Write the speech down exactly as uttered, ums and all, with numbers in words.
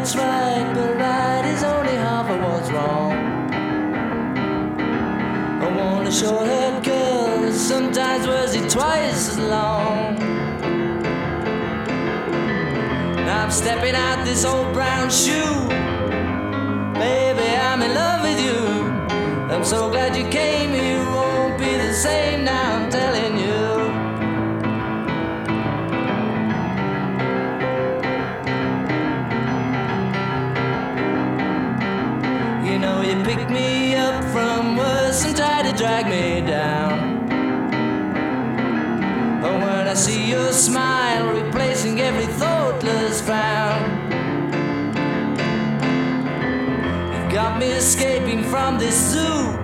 what's right, but right is only half of what's wrong. I want a short-haired girl that sometimes wears it twice as long. Now I'm stepping out this old brown shoe. Baby, I'm in love with you. I'm so glad you came. You won't be the same now, I'm telling you. You know you picked me up from worse and tried to drag me down. But when I see your smile replacing every thoughtless frown, you've got me escaping from this zoo.